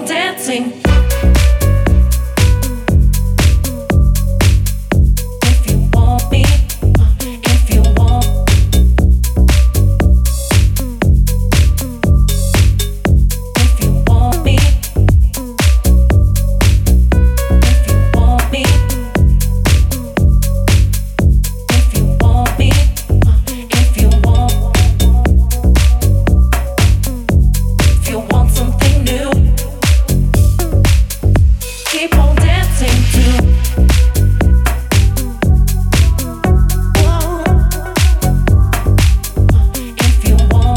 on dancing. If you want me, if you want. If you want me, if you want me, if you want me, if you want. If you want something new, keep on dancing too. Whoa. If you want,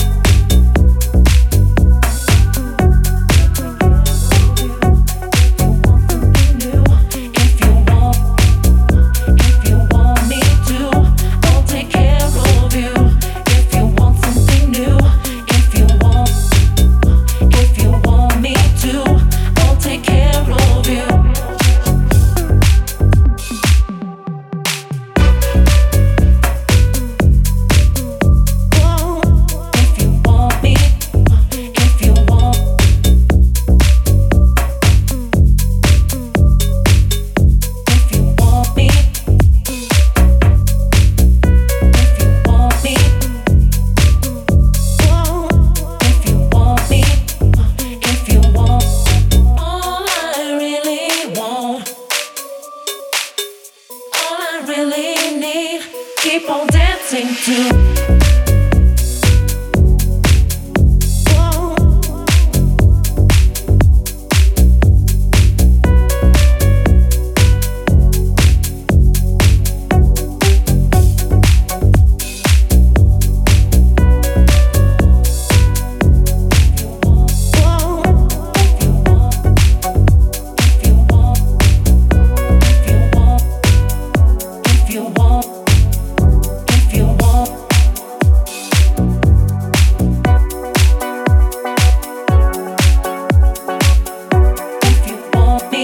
if you want, if you want me to, I'll take care of you. If you want something new, if you want. If you want me to, I'll take care of you. Whoa. If you want me, if you want. If you want me, if you want me. Whoa. If you want me. If you want, all I really want, all I really need, keep on dancing too. Whoa. Whoa. If you want, if you want, if you want, if you want, if you want. If you want me,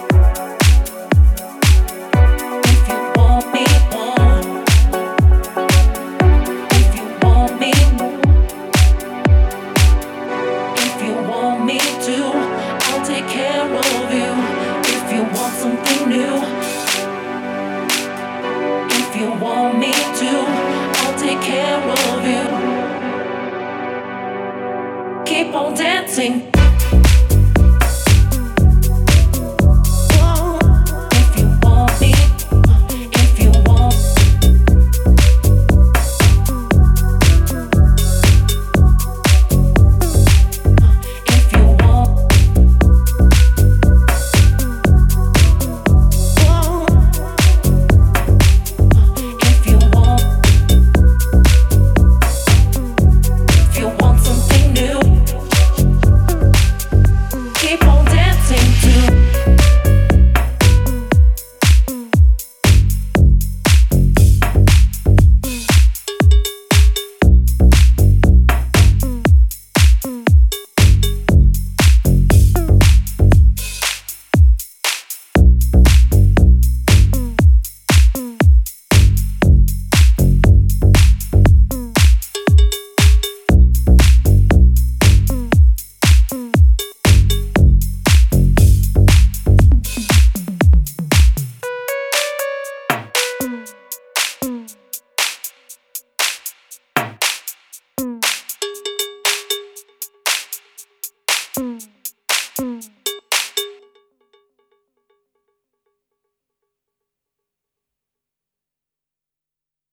if you want me, if you want me, if you want me to, I'll take care of you. If you want something new, if you want me to, I'll take care of you. Keep on dancing. Whoa. If you want me, if you want. If you want. Whoa. If you want. If you want something new, keep on dancing too. Mm.